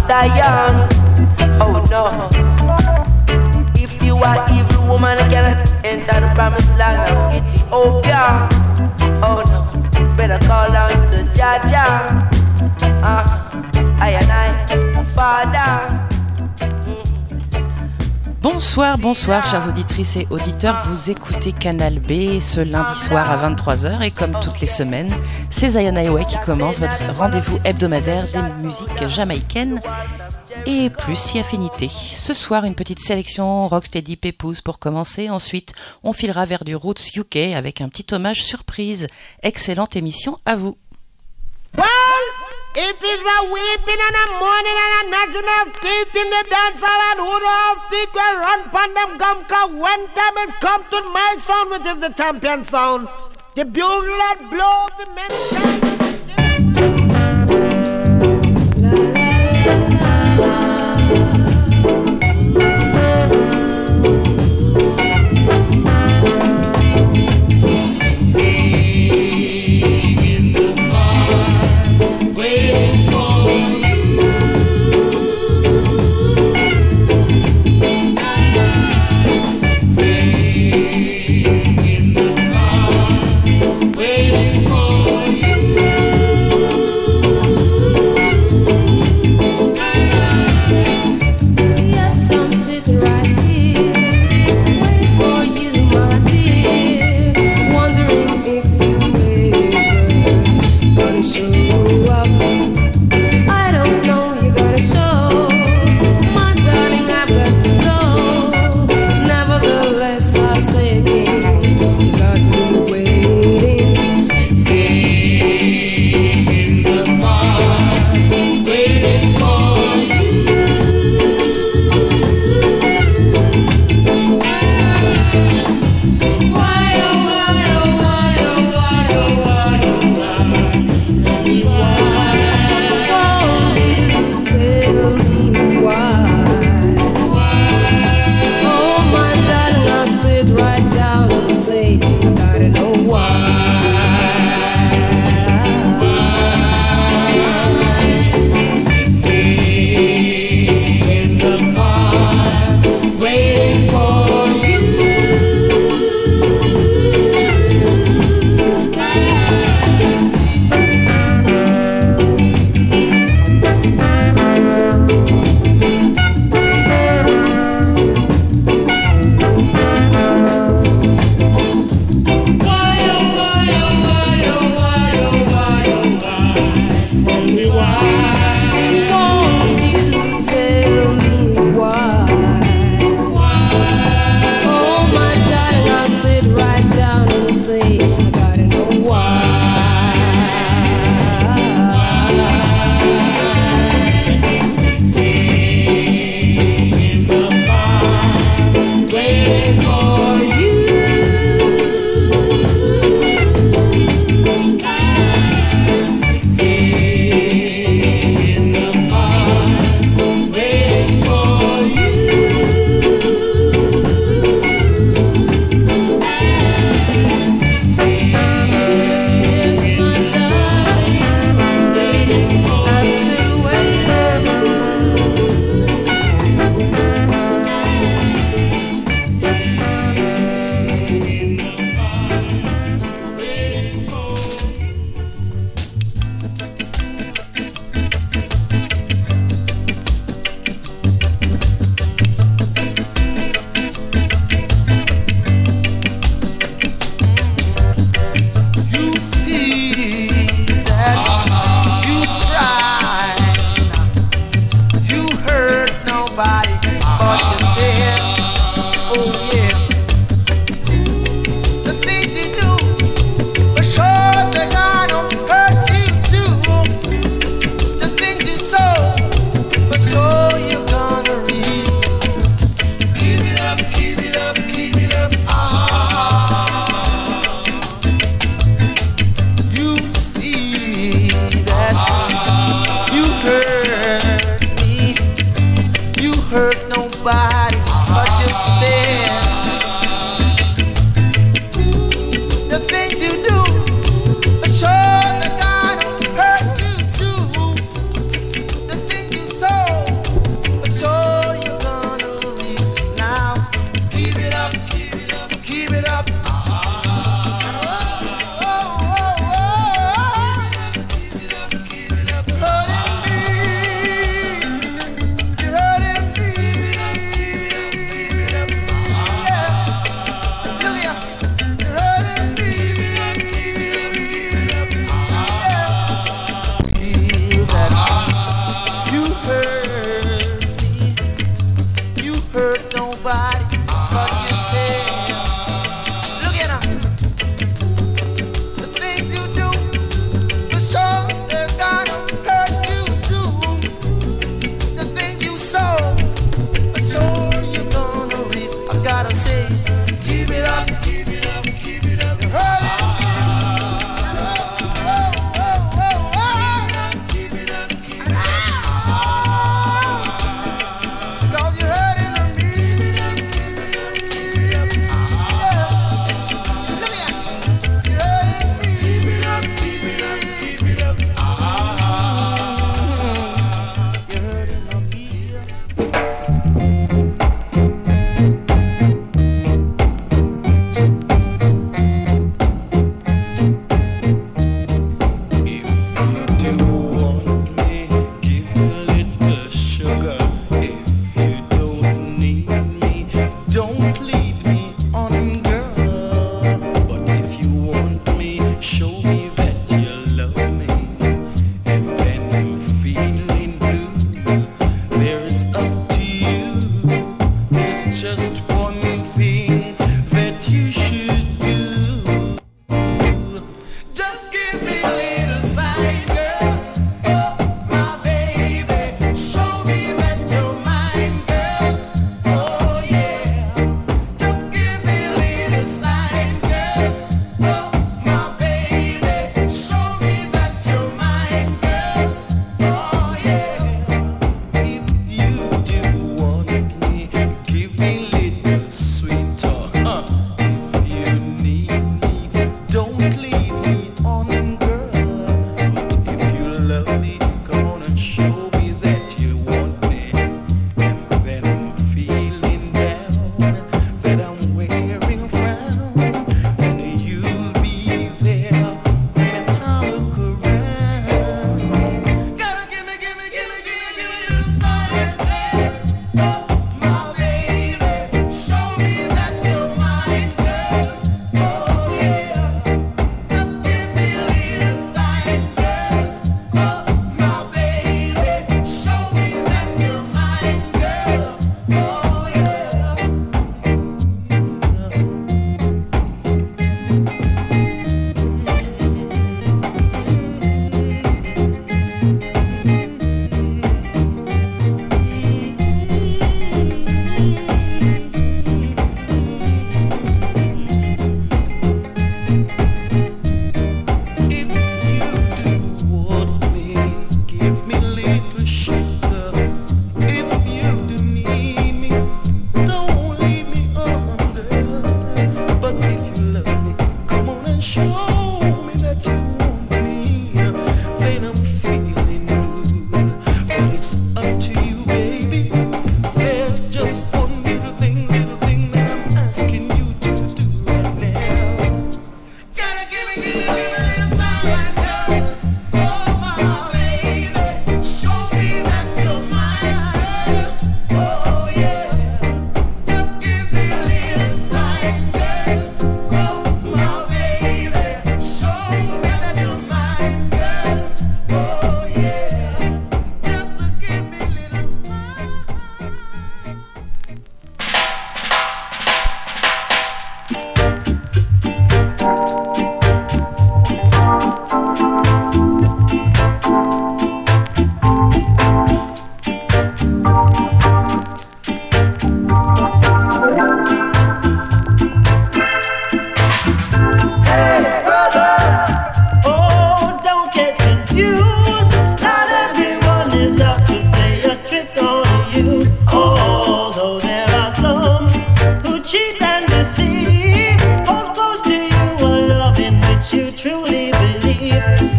Zion. Oh no. If you are evil woman, you cannot enter the promised land of Ethiopia. Oh no. Better call out to Jaja. I and I, Father. Bonsoir chères auditrices et auditeurs, vous écoutez Canal B ce lundi soir à 23h et comme toutes les semaines, c'est Zion Highway qui commence votre rendez-vous hebdomadaire des musiques jamaïcaines et plus si affinité. Ce soir, une petite sélection Rocksteady Pépouze pour commencer, ensuite on filera vers du Roots UK avec un petit hommage surprise. Excellente émission à vous. Well, it is a weeping and a mourning and a gnashing of teeth in the dance hall, and who all feet will run pon them come, cause when time it come to my sound, which is the champion sound, the bugle that blow the men Why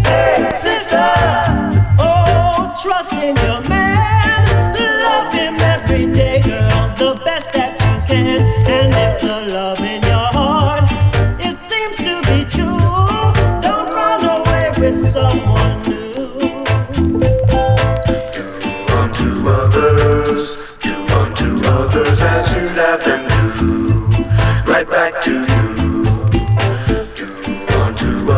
Hey, sister, oh, trust in your man. Love him every day, girl, the best that you can. And if the love in your heart, it seems to be true, don't run away with someone new. Do unto others as you'd have them do, right back to you. Do unto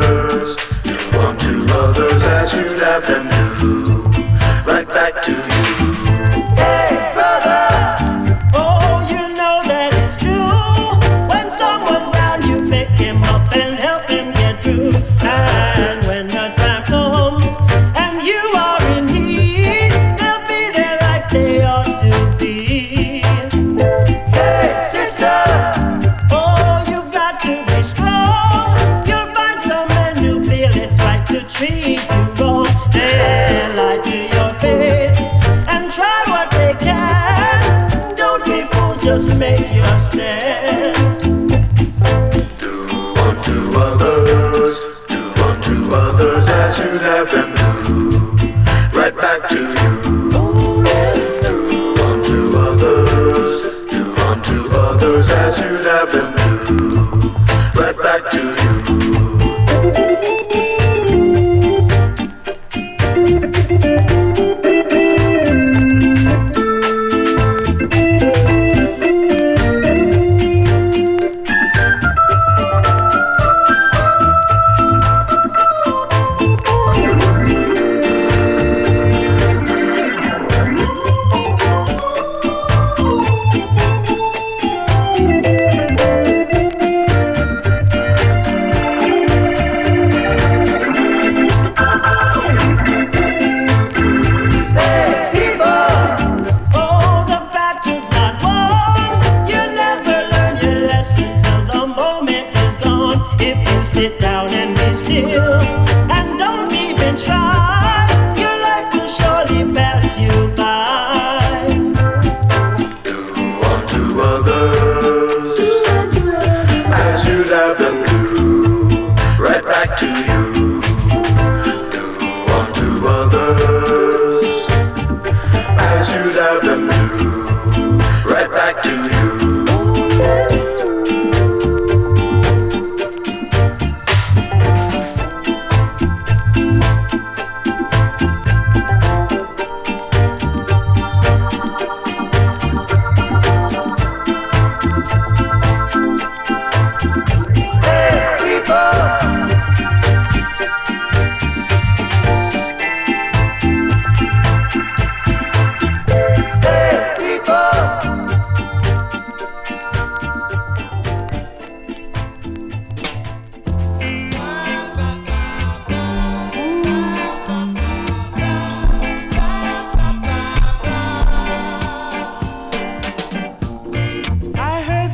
others as you'd have them do, right back to you. Hey, brother, oh, you know that it's true. When someone's down, you pick him up and help him get through. And when the time comes and you are in need, they'll be there like they ought to be. Hey, sister, oh, you've got to be strong. You'll find some men who feel it's right to treat you wrong. They'll lie to your face and try what they can. Don't be fooled, just make your stand. Do unto others as you'd have them do, right back to you. Do unto others as you'd have them do, right back to you.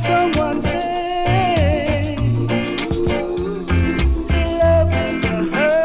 Love is a hurt.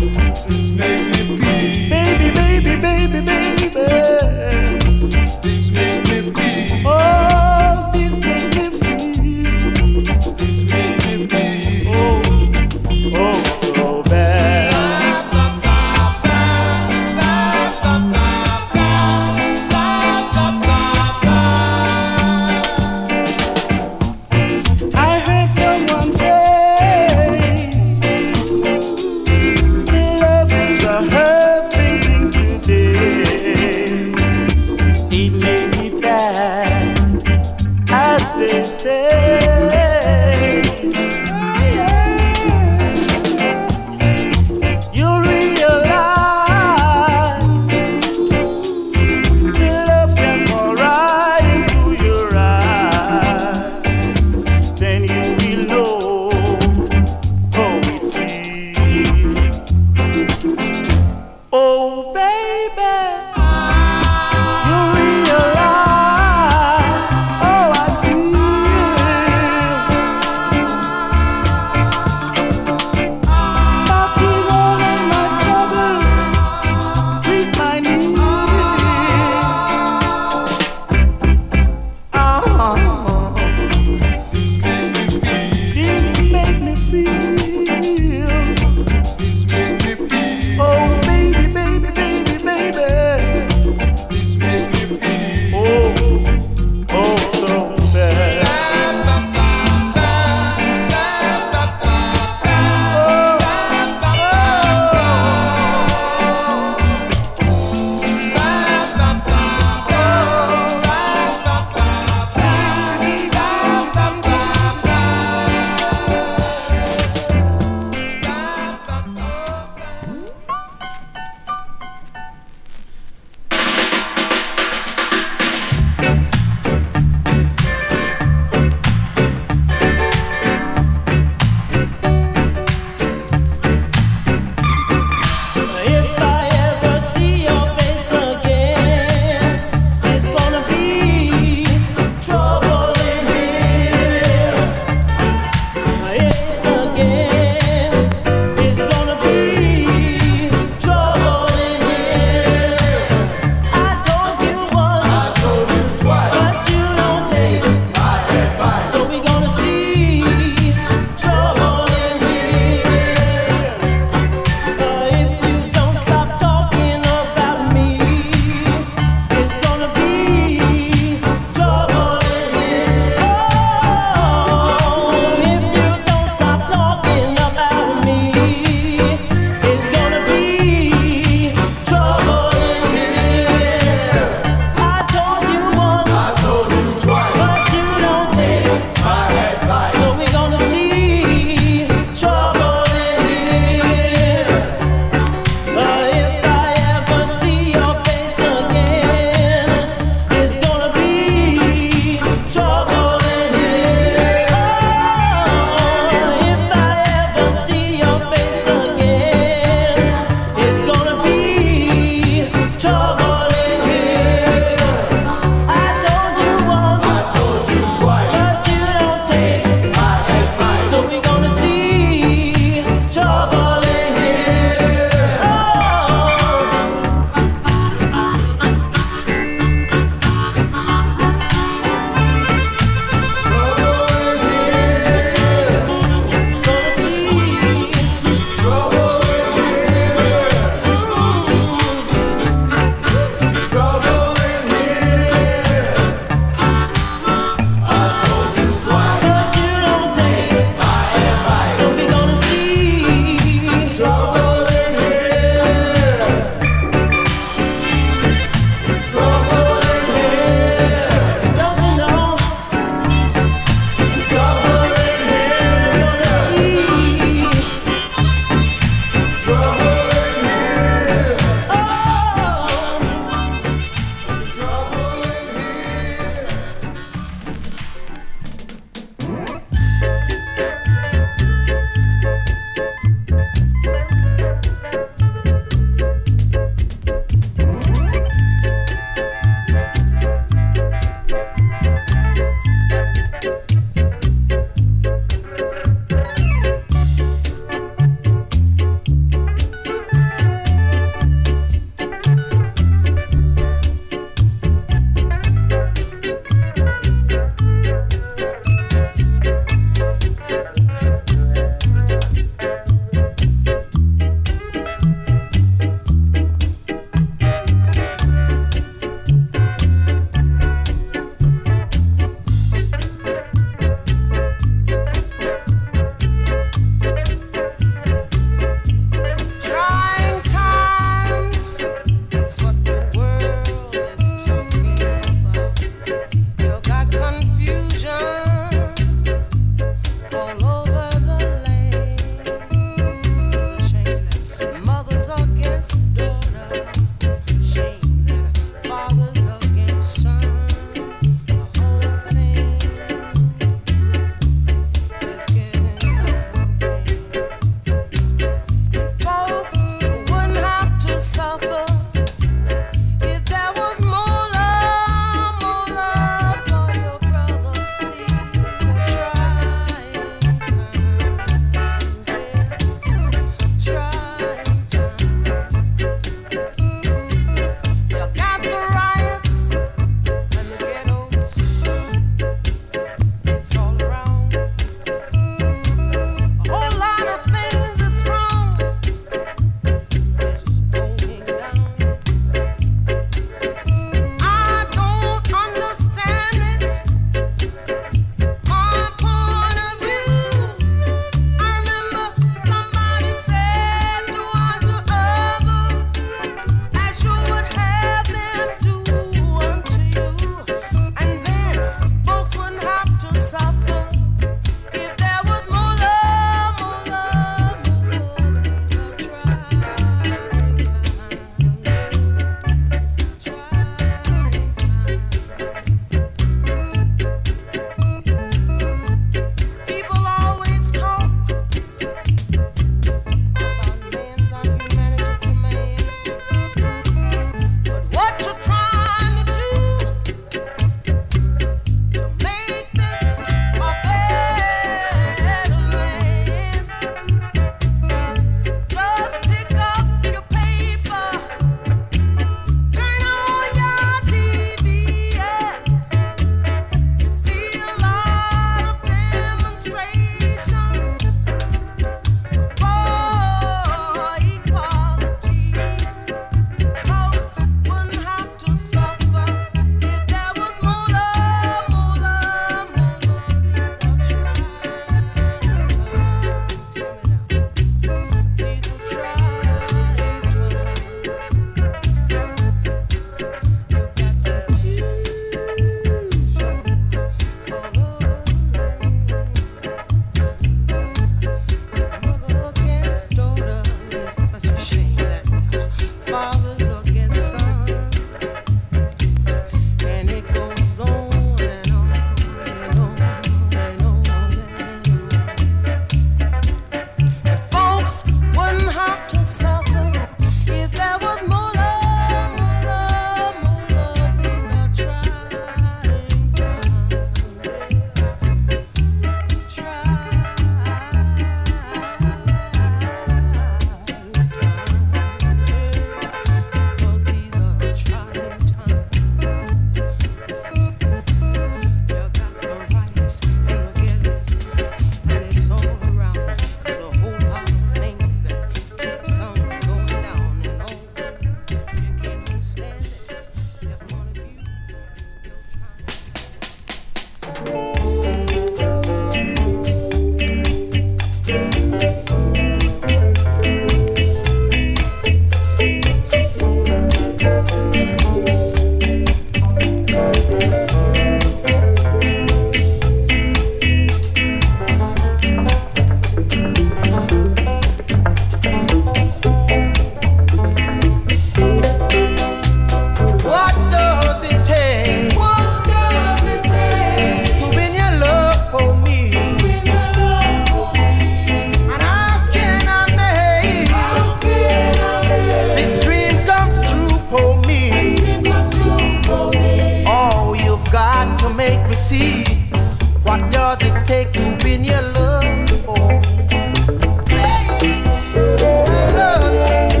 to make me see what does it take to win your love. Oh, baby, I love you.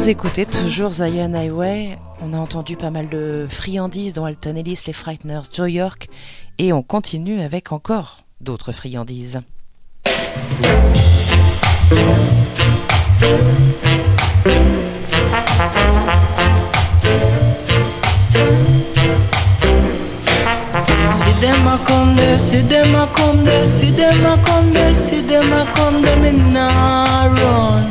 Vous écoutez toujours Zion Highway. On a entendu pas mal de friandises dont Alton Ellis, les Frighteners, Joe York, et on continue avec encore d'autres friandises. See them a come there, see them a come there, see them a come there, see them a come there, me nah run.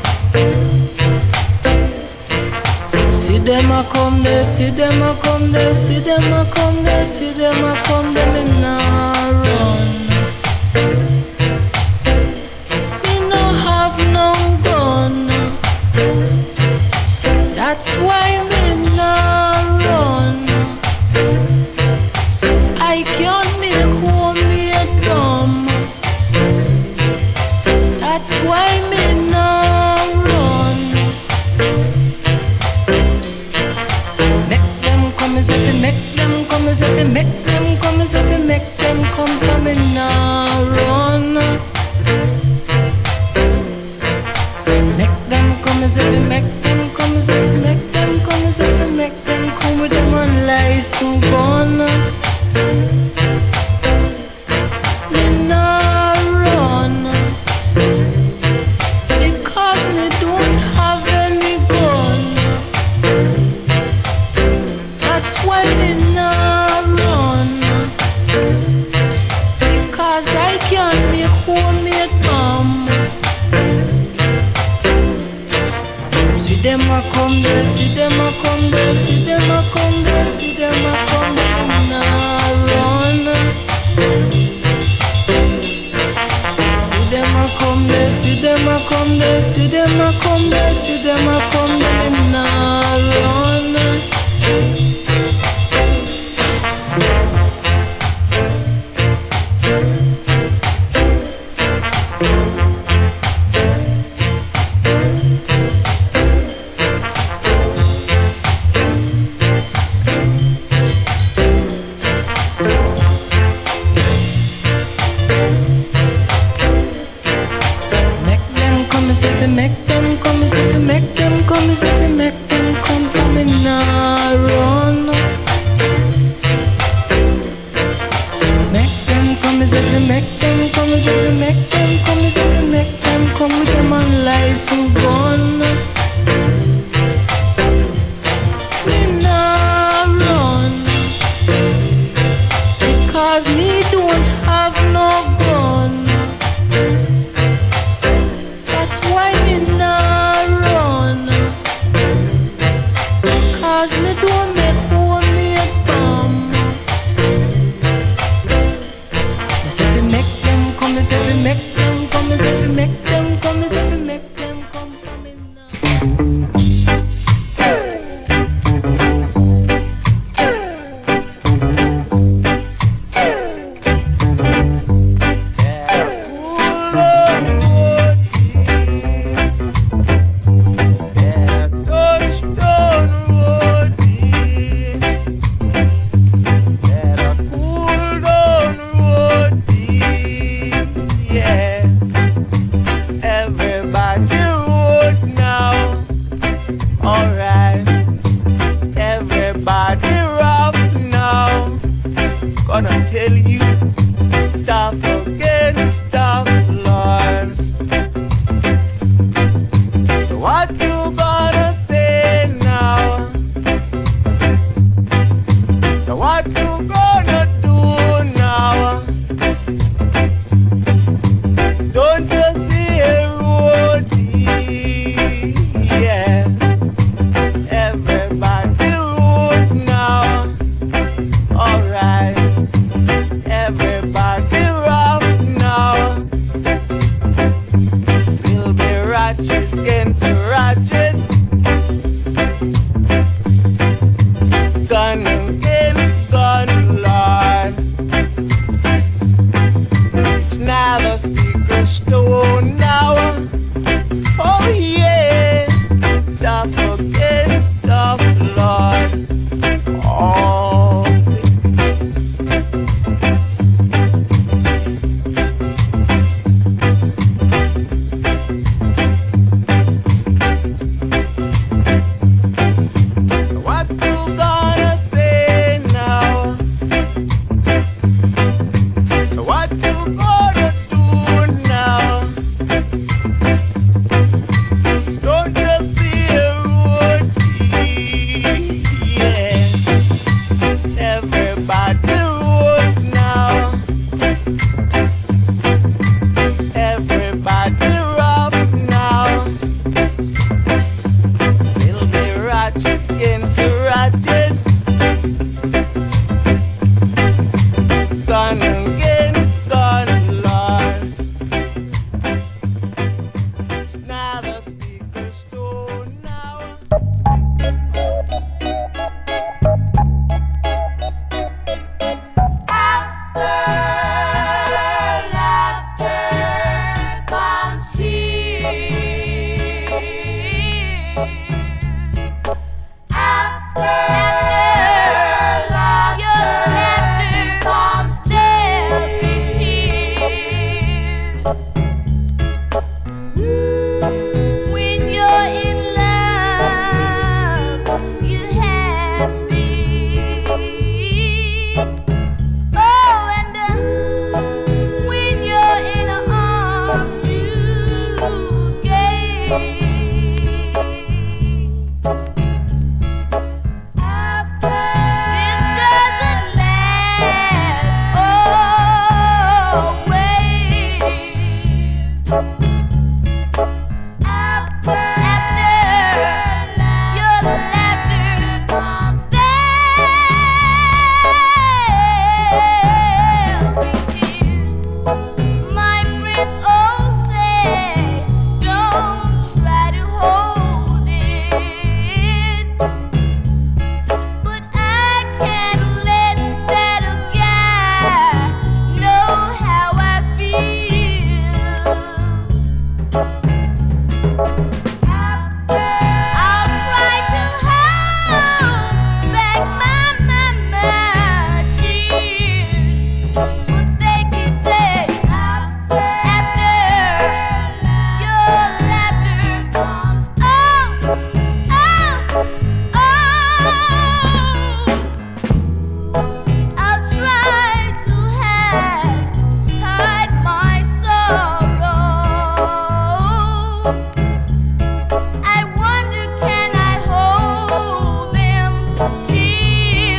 See them a come there, see them a come there, see them a come there, see them a come there, me nah run. Me no have no gun, that's why me nah run. I can't make homemade gum, that's why me nah run. Make them come as if make them come as if make them come as if make them come from me nah run. Make them come as if make them come as if make them come as if make them come with them unlicensed gun. Me nah run because me don't have any gun. That's why me nah run, because I can't make homemade bomb. See them a come there, see them a come there, see them a come there, see them a come there, me nah run. See them a come there, see them a come there, see them a come there, see them a come there, me nah run. Make them come as if make them come as if make them come from me nah run. Make them come as if make them come as if make them come as if make them come with them unlicensed gun. Me nah run because me don't have no gun. That's why me nah run, because me don't make homemade bomb. As if we make them come, as if we make them come, as if we make them come, as if we make them come from me now.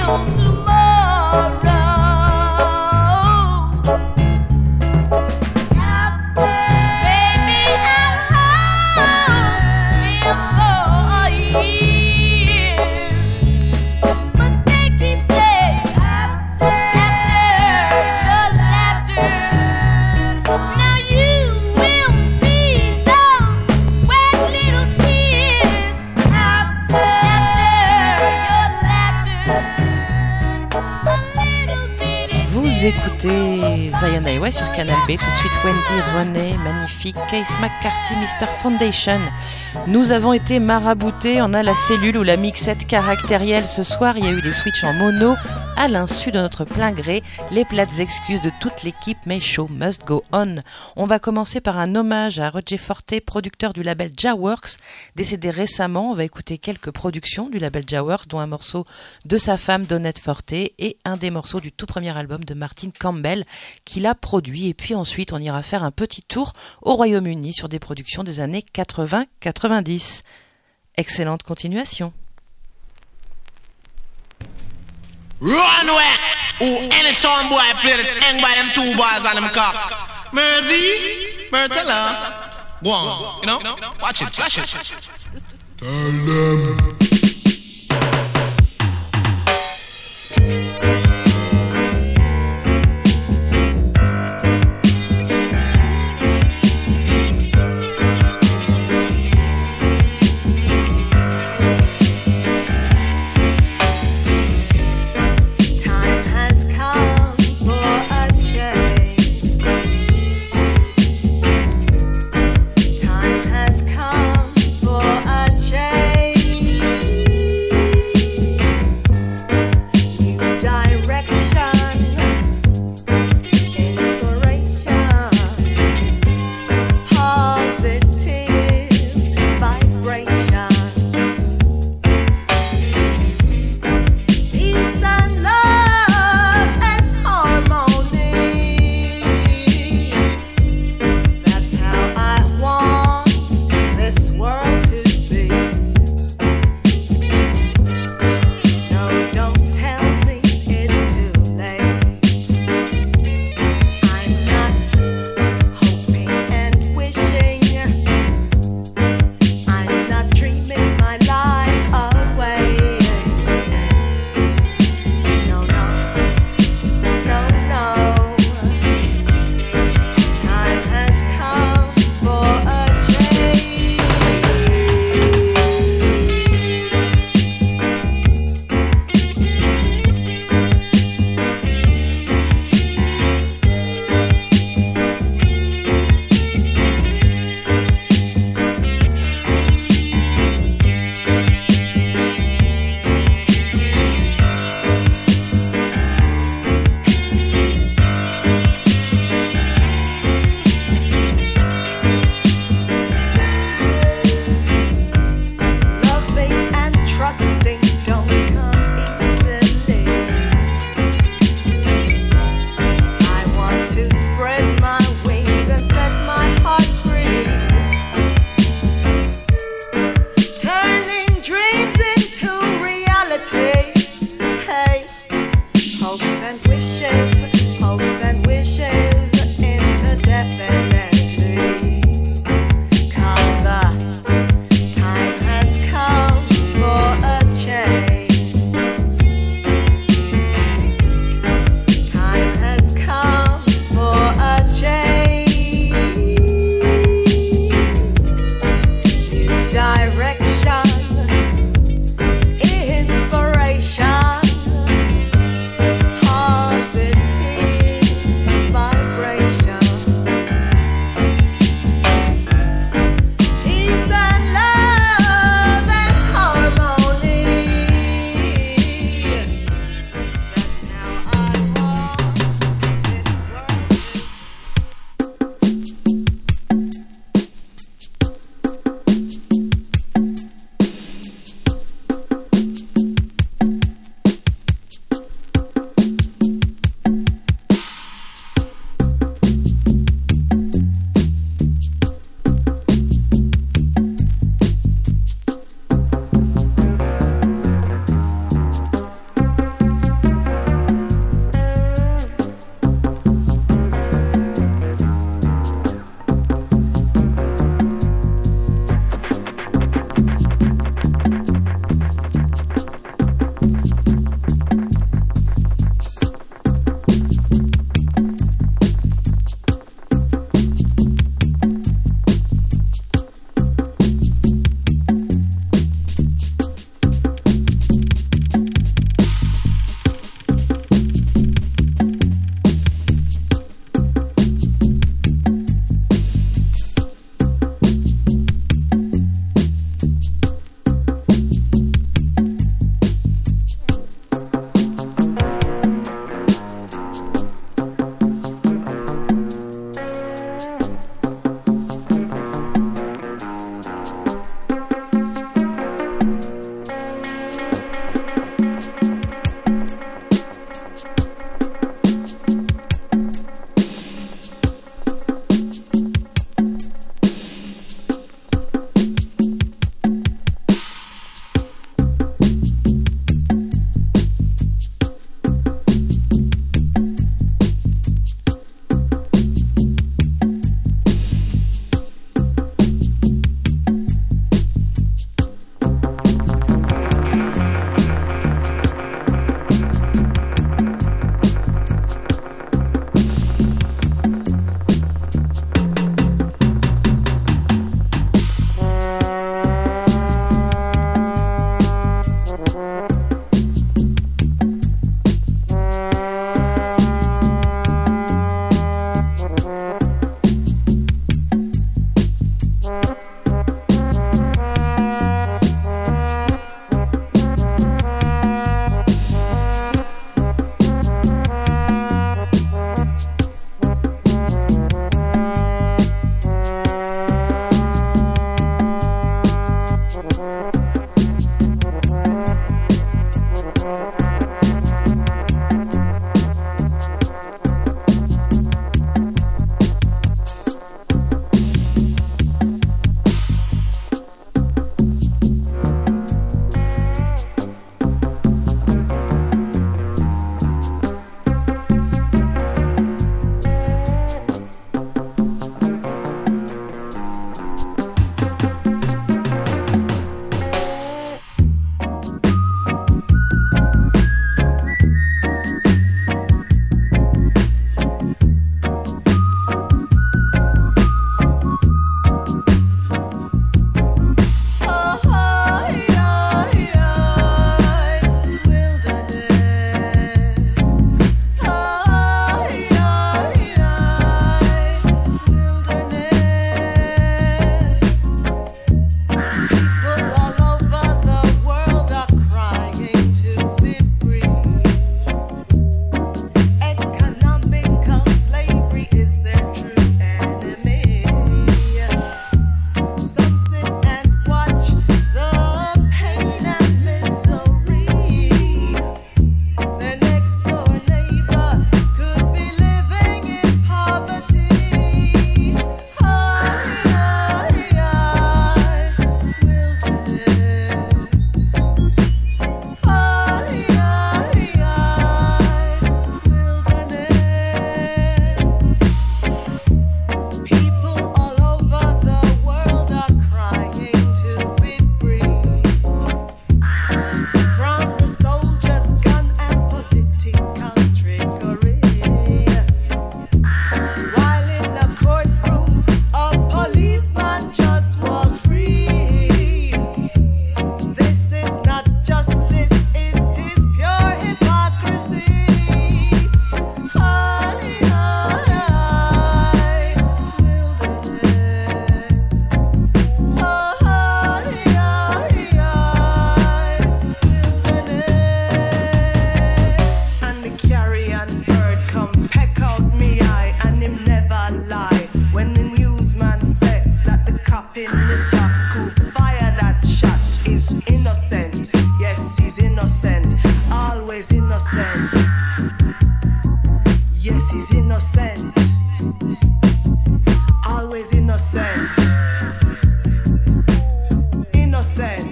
Écoutez Zion Highway sur Canal B, tout de suite Wendy Renée, magnifique, Case McCarthy, Mr. Foundation. Nous avons été maraboutés, on a la cellule ou la mixette caractérielle ce soir, il y a eu des switches en mono, à l'insu de notre plein gré, les plates excuses de toute l'équipe, mais show must go on. On va commencer par un hommage à Roger Forte, producteur du label Jaworks, décédé récemment. On va écouter quelques productions du label Jaworks, dont un morceau de sa femme Donette Forte et un des morceaux du tout premier album de Martin Campbell qu'il a produit. Et puis ensuite, on ira faire un petit tour au Royaume-Uni sur des productions des années 80-90. Excellente continuation. Run away! Who any son boy play this hang by them two balls on them cock? Myrtella. Go on, you know? Watch it, flash it. Tell them. Inspiration, positive. innocent. Yes, he's innocent. Always innocent. Innocent.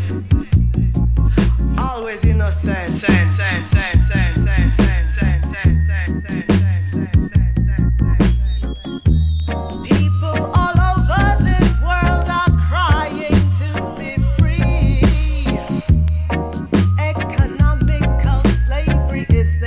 Always innocent. People all over this world are crying to be free. Economical slavery is the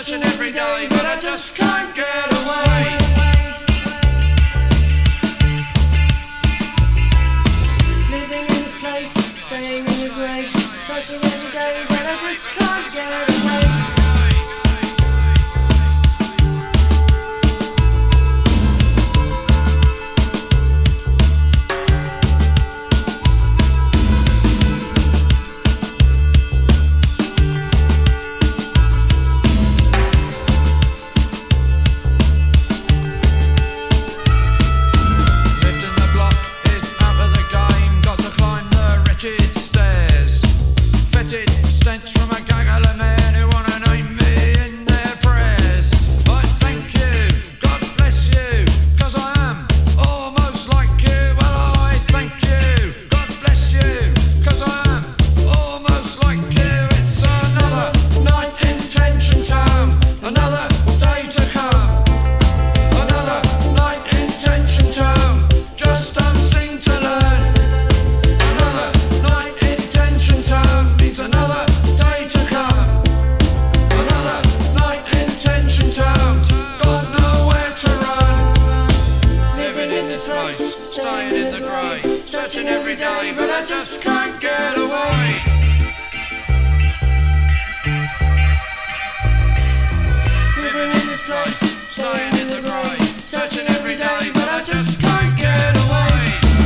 searching every day, but I just can't get away. Living in this place, staying in your grave, searching every day, but I just can't get away. Stench from a gaggle of men who wanna name me in their prayers. But thank you, God bless you, 'cause I am almost like you. Well, I thank you, God bless you, 'cause I am almost like you. It's another night in Tension Town, another day to come. Another night in Tension Town, just don't seem to learn. Another night in Tension Town means another day to come. Another night in Tension Town, got nowhere to run. Living in this place, Staying in the grey, searching every day, but I just can't get away. living in this place, Staying in the grey, searching every day, but I just can't get away.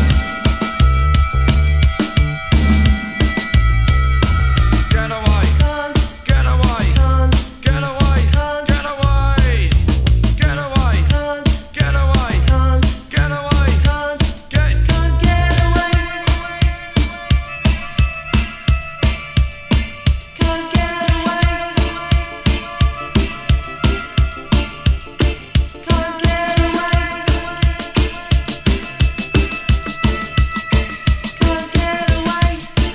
Get away, can't, get away, can't, get away, can't, get away, get away, can't, get away, can't, get away, can't, get. can't get away. Can't get away. Can't get away. Can't get away.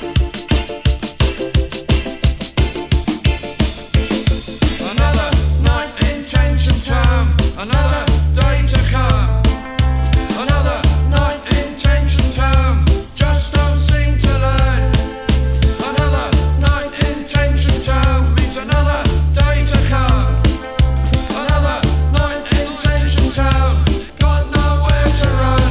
Another night in Tension Town, another day to come. Another night in Tension Town, just don't seem to learn. Another night in Tension Town means another day to come. Another night in Tension Town, got nowhere to run.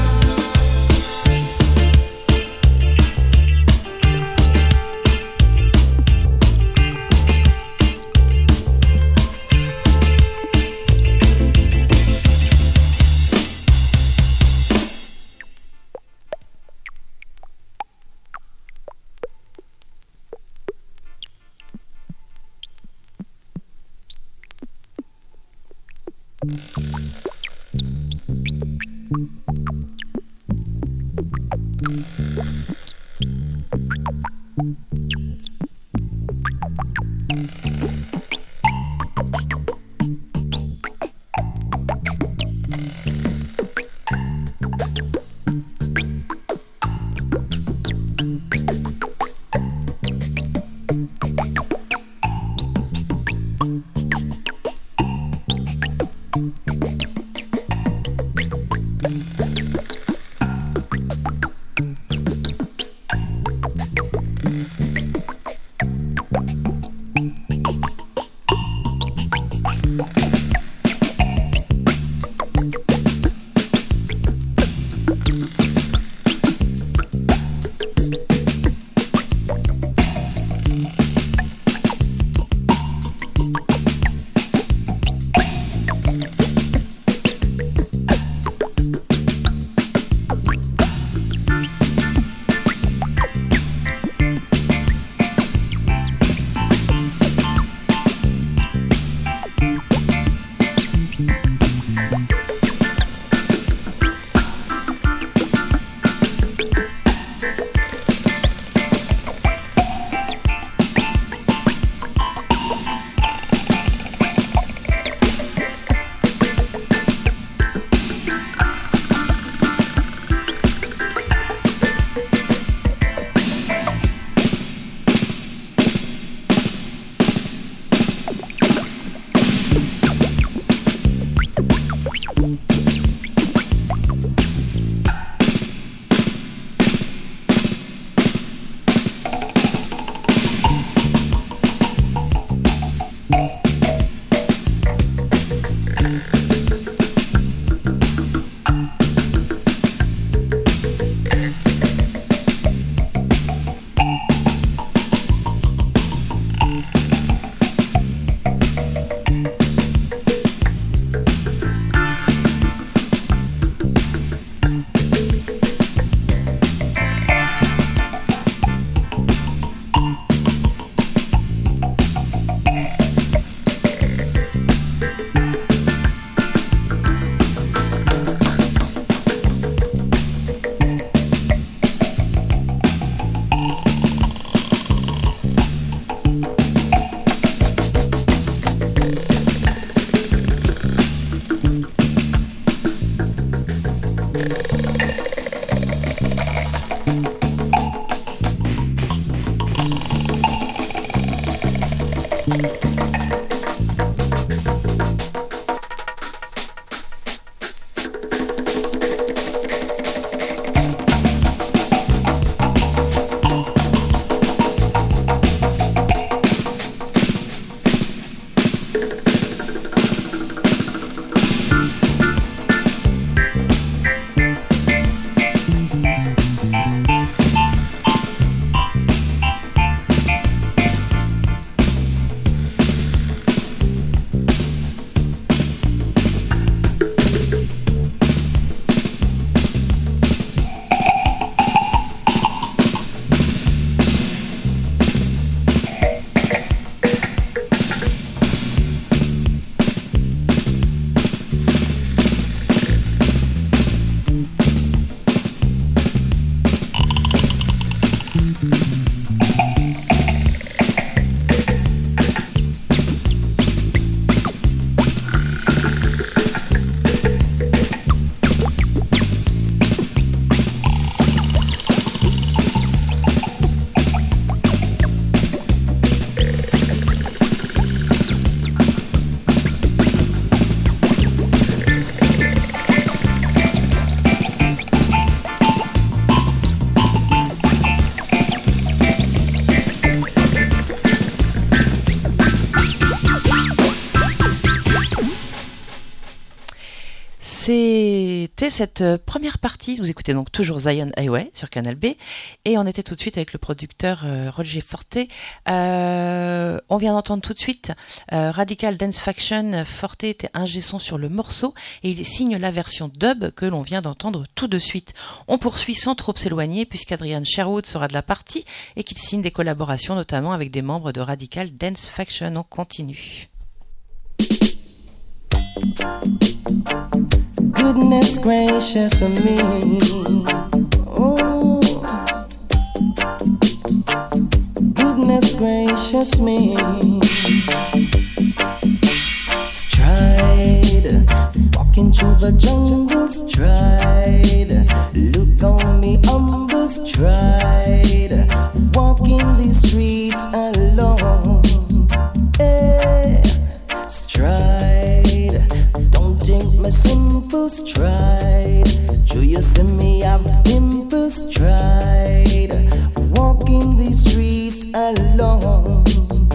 C'était cette première partie, vous écoutez donc toujours Zion Highway sur Canal B, et on était tout de suite avec le producteur Roger Forte. On vient d'entendre tout de suite Radical Dance Faction. Forte était ingé son sur le morceau et il signe la version dub que l'on vient d'entendre tout de suite. On poursuit sans trop s'éloigner puisqu'Adrian Sherwood sera de la partie et qu'il signe des collaborations notamment avec des membres de Radical Dance Faction. On continue. Goodness gracious me, oh, goodness gracious me. Stride, walking through the jungle, stride. Look on me, humble stride. Walking these streets alone, eh, stride. Don't think me simple stride. Do you see me have dimple stride? Walking these streets alone.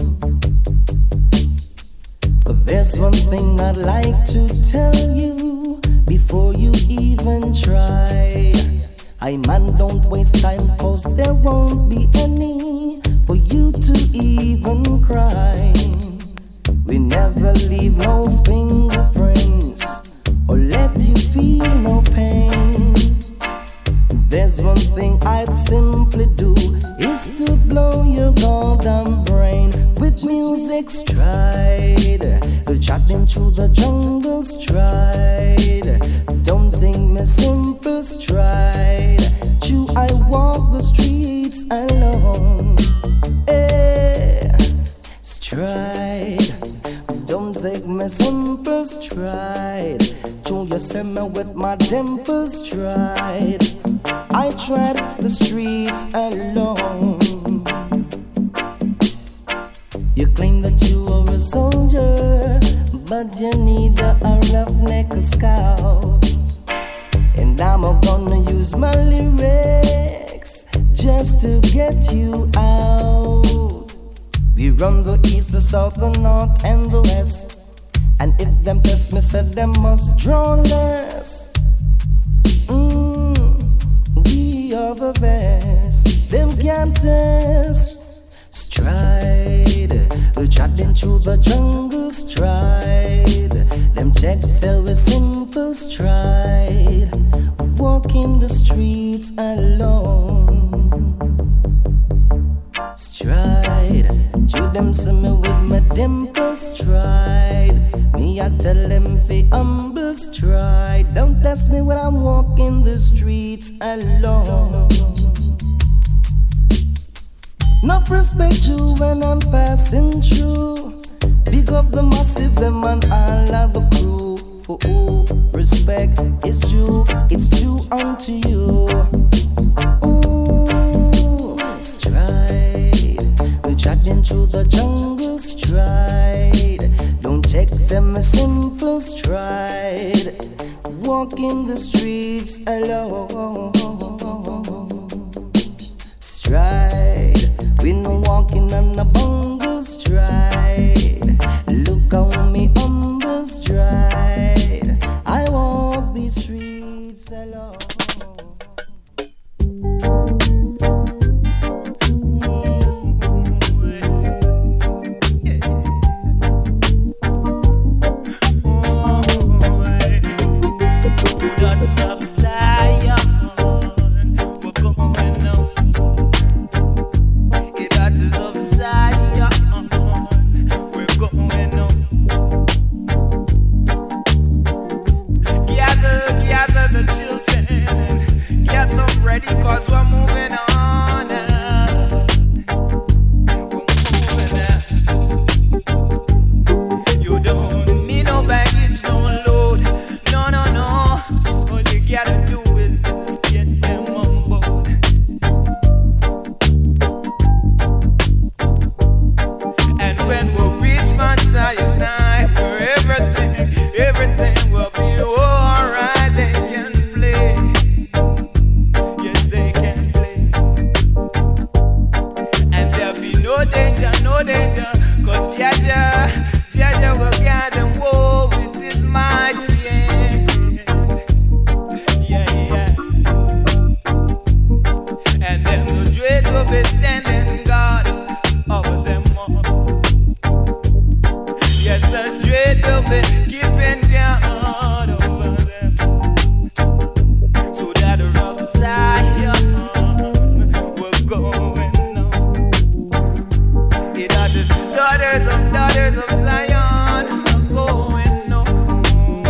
But there's one thing I'd like to tell you before you even try. Hey man, don't waste time, cause there won't be any for you to even cry. We never leave no fingerprints or let you feel no pain. There's one thing I'd simply do, is to blow your goddamn brain with music stride. Chatting through the jungle stride. Don't think me simple stride. You, I walk the streets alone. Eh, stride. Don't take me simple stride. You, you send me with my dimple stride. I tread the streets alone. You claim that you are a soldier, but you need a roughneck scout. And I'm gonna use my lyrics just to get you out. We run the east, the south, the north, and the west. And if them test me, said them must draw less. We are the best. Them can't test. Stride, chatting through the jungle stride. Them checks sell with simple stride. Walking the streets alone. Stride, you them see me with my dimple stride. Me I tell them fi humble stride. Don't test me when I'm walking the streets alone. Enough respect you when I'm passing through. Big up the massive, them and all of the crew. For who respect is due, it's due unto you. Ooh, stride, we're chatting through the jungle stride. a simple stride, walking the streets alone. Stride, we're walking on a bongo stride. Look on me on the stride. I walk these streets alone. Cause we're moving on now. We're moving now. You don't need no baggage, no load. No, no, no. All you gotta do is just get them on board. And when we reach Mount Sinai, where everything will be alright. They can play. No danger, cause Jaja will guide them war with his mighty hand. Yeah. And then the dread will be standing guard over them all. Yes, the dread will be keeping guard over them. So that the rough Zion will go. Daughters of Zion are going on.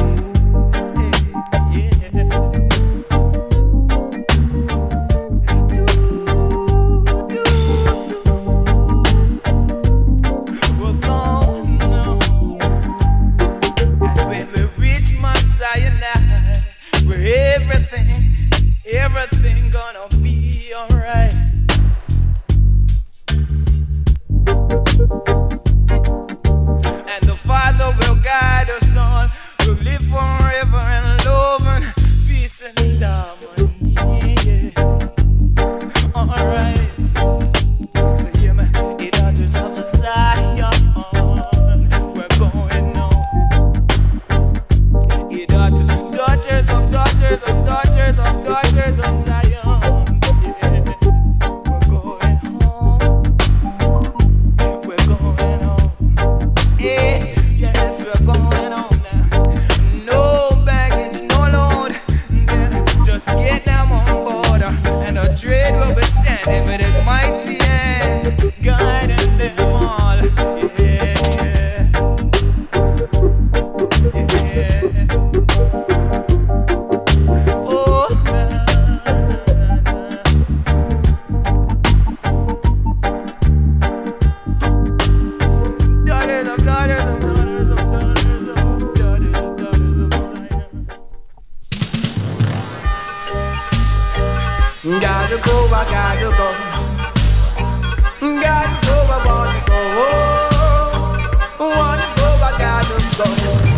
Yeah. We're going on. And when we reach Mount Sinai, where everything gonna be alright. And the Father will guide us on. We'll live forever in love and peace and harmony. Yeah. Alright. So yeah, man, the daughters of Zion, we're going on. The daughters of Zion. With his mighty hand, guiding them all. Yeah. Oh, gotta go, I gotta go. Gotta go, I wanna go. Wanna go, I gotta go.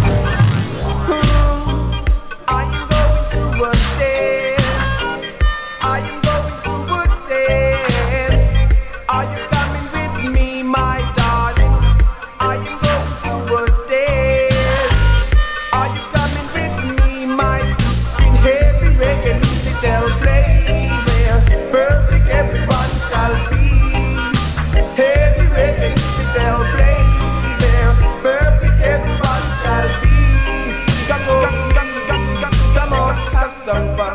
I am going to a dance. I am going to a dance. Are you coming with me, my darling? I am going to a dance. Are you coming with me, my in heavy reggae music they'll play? Perfect, everyone shall be. Heavy reggae music they'll play there. Perfect, everyone shall be. Come on, have some fun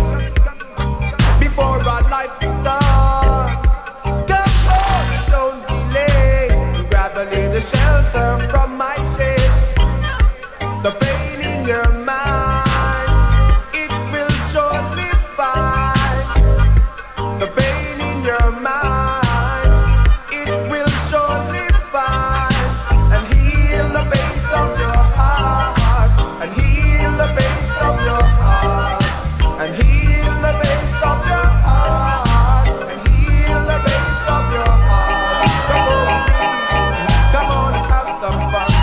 before our life starts. Come on, don't delay. Grab a little shelter from my shade. The pain in your mind, it will surely find. The pain in your mind, it will surely find. And heal the base of your heart. And heal the base of your heart. And heal the base of your heart. And heal the base of your heart. Come on, have some fun.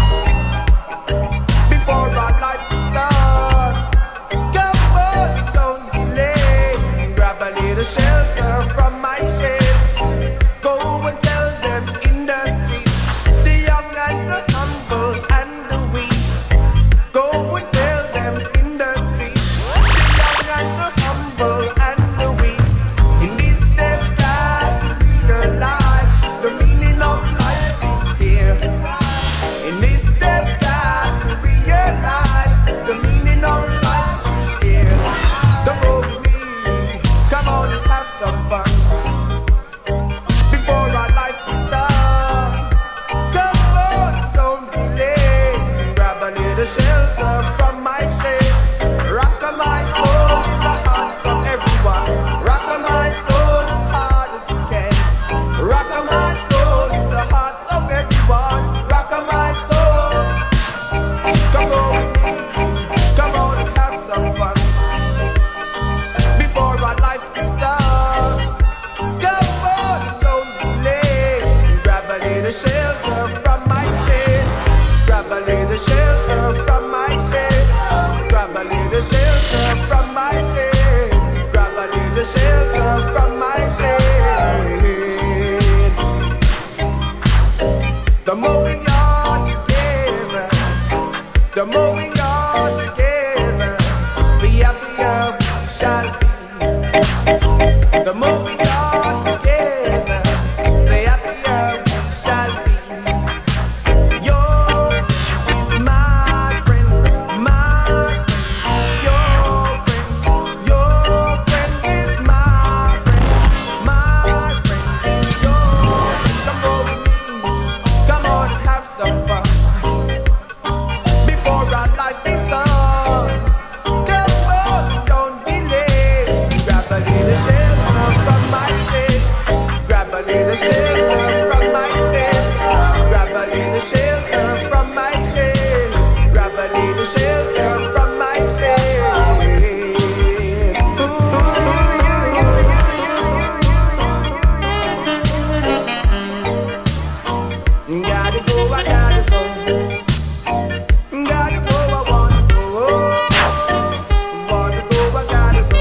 The more we are together, the more we are together, the happier we shall be. The more we are together, the happier we shall be. Yours is my friend, my friend. Your friend is my friend, my friend. Yours, come on with me, come on and have some fun. Before our life is done, come on, don't delay. Grab a little shelter from my face. Grab a little shelter from my face. Grab a little shelter from my face. Grab a little shelter from my face. Gotta go, I gotta go. Gotta go, I wanna go. Wanna go, I gotta go.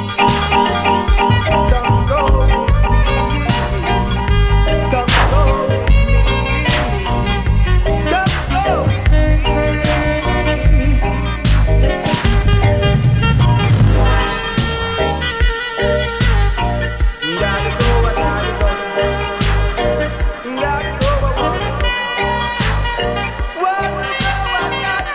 Come go with me. Come go with me. Come go with me. Gotta go, I gotta go. Gotta go, I wanna go. Wanna go, I gotta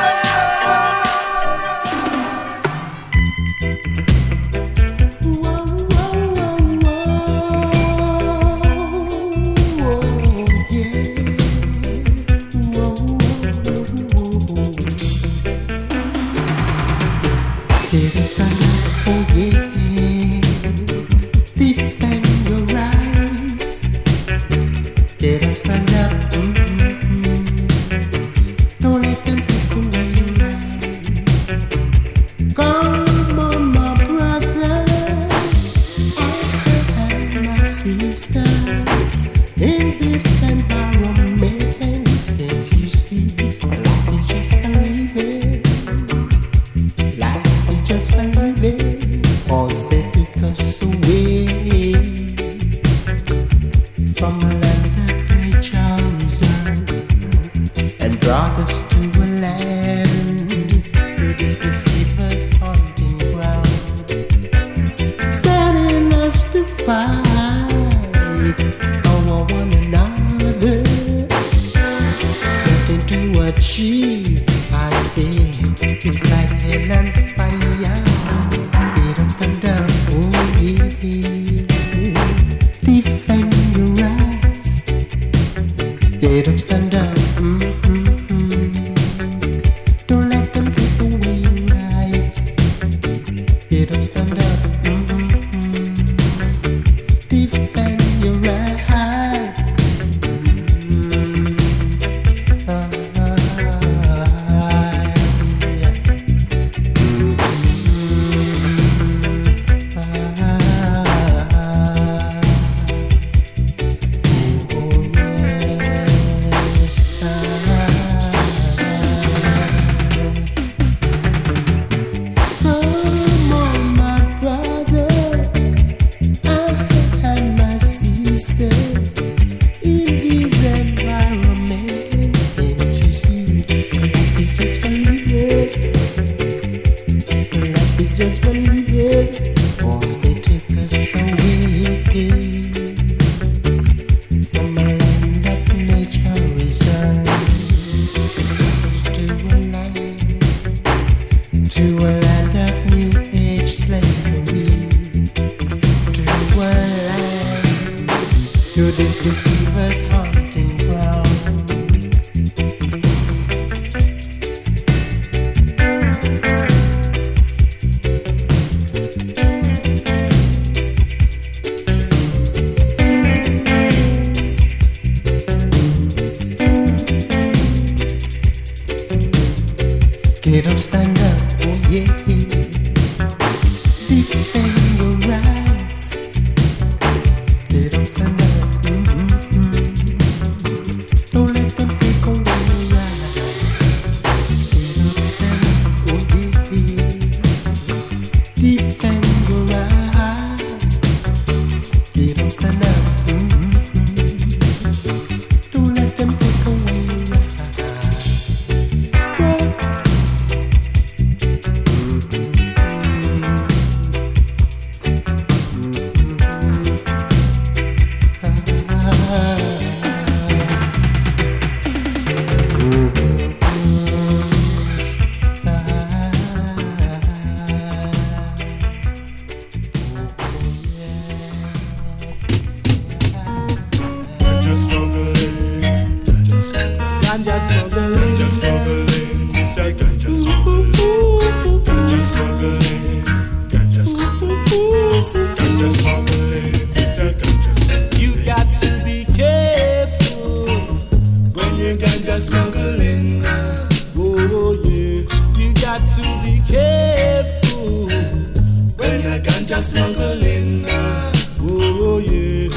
Defend your rights. Get up, stand up. Don't let them take away your rights. Come on, my brothers and my sisters. In this environment, can't you see? Life is just for living. Life is just for living. Cause they take us away from a land of nature reserve and brought us to a land where this deceiver's hunting ground, setting us to fight over one another, nothing to achieve. I say it's like hell and fire. Get up, stand up, oh yeah. Defend your rights. Get up, stand up. Don't let them take away your rights. Get up, stand up. Defend your rights. Come on, my brother and my sisters. In this environment, can't you see? Life is just for living. Life is just for living. Cause they take us away from a land of nature reserve. To a land of new age slavery. To a land, to this deceiver's hunting ground. Get up, stand up, oh yeah. Defend your rights. Get up, stand up. Don't let them take away your rights. Get up, stand up, oh yeah. Defend your rights. Get up, stand up. Don't let them take ganja smuggling. Ganja smuggling, it's a ganja smuggling. Ganja smuggling, ganja smuggling. Ganja smuggling, it's a ganja smuggling. You got to be careful when you're ganja smuggling. Oh yeah, you got to be careful when you're ganja smuggling. Oh yeah.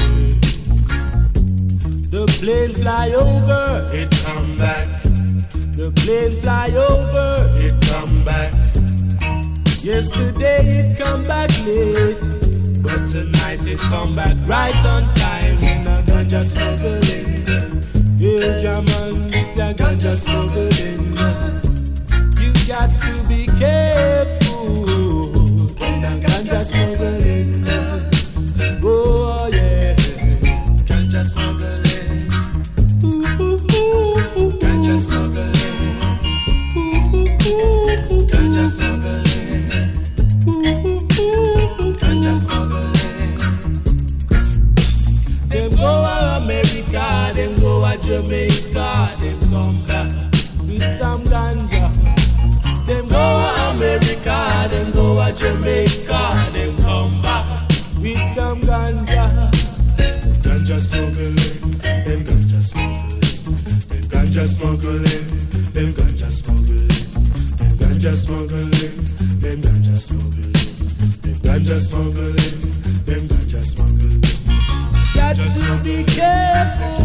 The plane fly over, it come back. The plane fly over, it come back. Yesterday it come back late, but tonight it come back right on time. In a ganja smuggling, yeah, German, it's a ganja smuggling. You got to be careful when a ganja smuggling. Oh yeah, ganja smuggling. Ganja smuggling. Ganja smuggling. Ganja smuggling. Them go to America, them go to Jamaica, them come back with some ganja. Them go to America, them go to Jamaica, them come back with some ganja. Ganja smuggling, them ganja smuggling. Them ganja smuggling, them ganja smuggling. Them ganja smuggling, them ganja smuggling. Them ganja smuggling, them ganja smuggling. Got to be careful.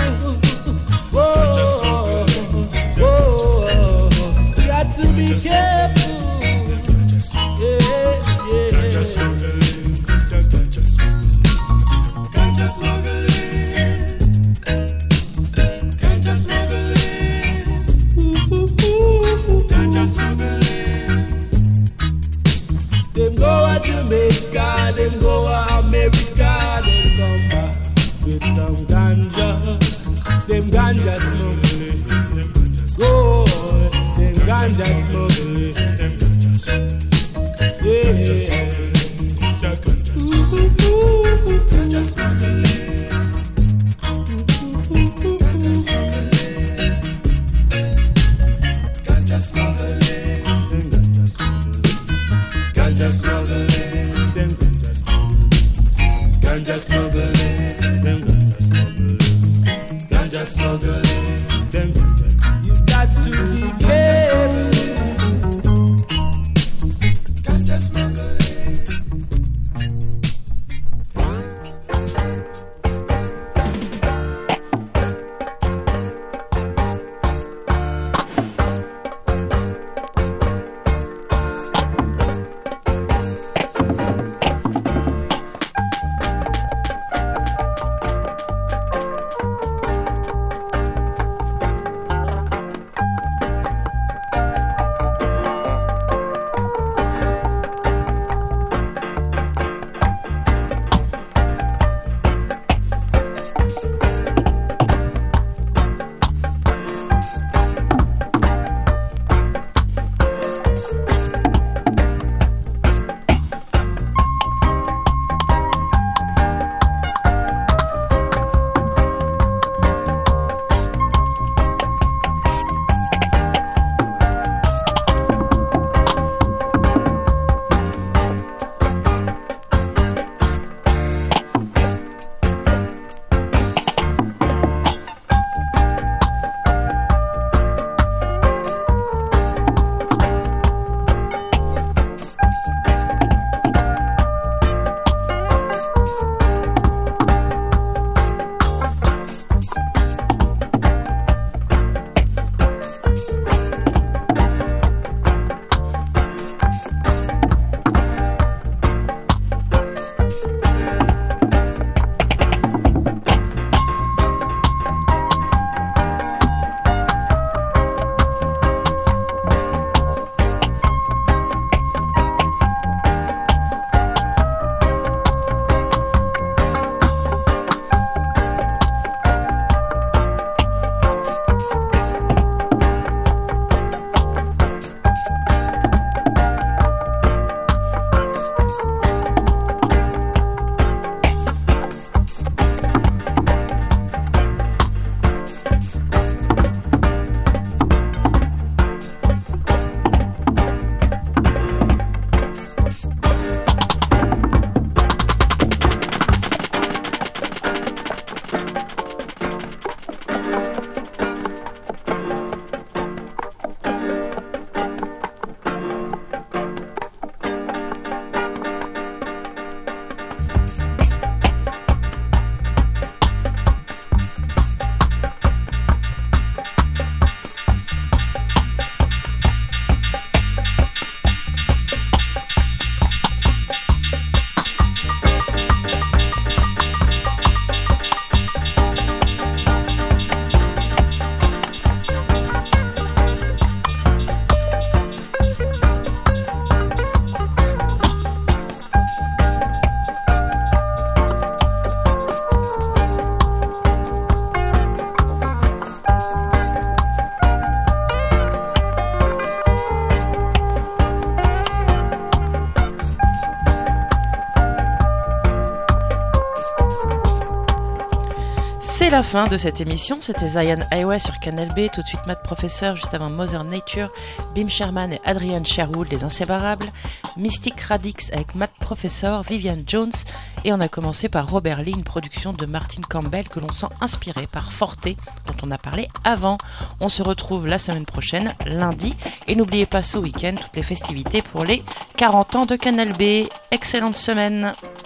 Whoa, whoa, got to be careful. Yeah, yeah. Ganja smuggling, ganja smuggling. Ganja smuggling. Ganja smuggling. Ganja smuggling. Them go to Jamaica, them go to America, them come back with some ganja. Them ganja smuggling. Go, them ganja smuggling. Yeah. Ganja smuggling. Ganja smuggling. Ganja smuggling. Ganja smuggling. Ganja smuggling. You got to be careful. Ganja smuggling. la fin de cette émission, c'était Zion Highway sur Canal B, tout de suite Matt Professor, juste avant Mother Nature, Bim Sherman et Adrian Sherwood, les inséparables, Mystic Radix avec Matt Professor, Vivian Jones, et on a commencé par Robert Lee, une production de Martin Campbell que l'on sent inspirée par Forte, dont on a parlé avant. On se retrouve la semaine prochaine, lundi, et n'oubliez pas ce week-end toutes les festivités pour les 40 ans de Canal B. Excellente semaine.